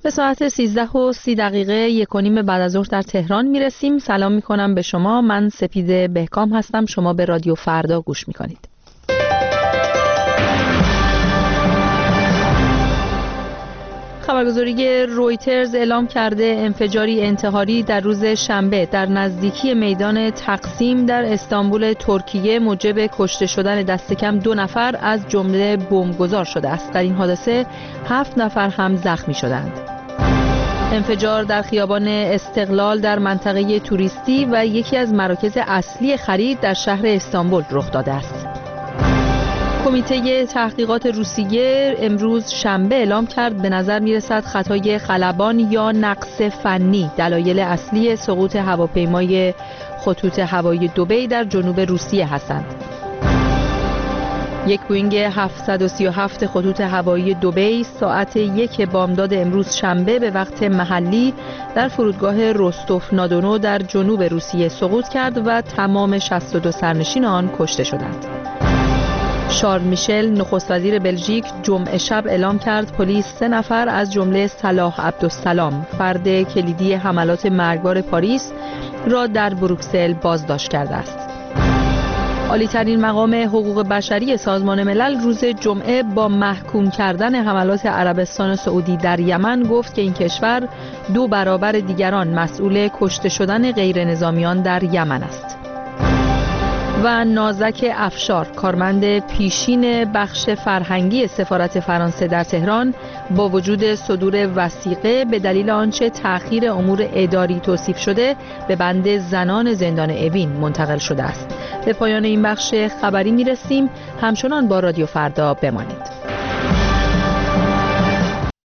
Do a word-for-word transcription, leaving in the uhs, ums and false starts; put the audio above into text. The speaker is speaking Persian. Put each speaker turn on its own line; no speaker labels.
به ساعت سیزده و سی دقیقه یک و نیم بعد از ظهر در تهران میرسیم. سلام میکنم به شما. من سپید بهکام هستم. شما به رادیو فردا گوش میکنید. خبرگزاری رویترز اعلام کرده انفجاری انتحاری در روز شنبه در نزدیکی میدان تقسیم در استانبول ترکیه موجب کشته شدن دست کم دو نفر از جمله بمبگذار شده است. در این حادثه هفت نفر هم زخمی شدند. انفجار در خیابان استقلال در منطقه توریستی و یکی از مراکز اصلی خرید در شهر استانبول رخ داده است. کمیته تحقیقات روسیه امروز شنبه اعلام کرد به نظر میرسد خطای خلبان یا نقص فنی دلایل اصلی سقوط هواپیمای خطوط هوایی دبی در جنوب روسیه هستند. یک بوینگ هفتصد و سی و هفت خطوط هوایی دبی ساعت یک بامداد امروز شنبه به وقت محلی در فرودگاه روستوف نادونو در جنوب روسیه سقوط کرد و تمام شصت و دو سرنشین آن کشته شدند. شارل میشل نخست وزیر بلژیک جمعه شب اعلام کرد پلیس سه نفر از جمله صلاح عبدالسلام فرد کلیدی حملات مرگبار پاریس را در بروکسل بازداشت کرده است. عالی‌ترین مقام حقوق بشری سازمان ملل روز جمعه با محکوم کردن حملات عربستان سعودی در یمن گفت که این کشور دو برابر دیگران مسئول کشته شدن غیر نظامیان در یمن است. و نازک افشار کارمند پیشین بخش فرهنگی سفارت فرانسه در تهران با وجود صدور وثیقه به دلیل آنچه تأخیر امور اداری توصیف شده به بند زنان زندان اوین منتقل شده است. به پایان این بخش خبری میرسیم. همچنان با رادیو فردا بمانید.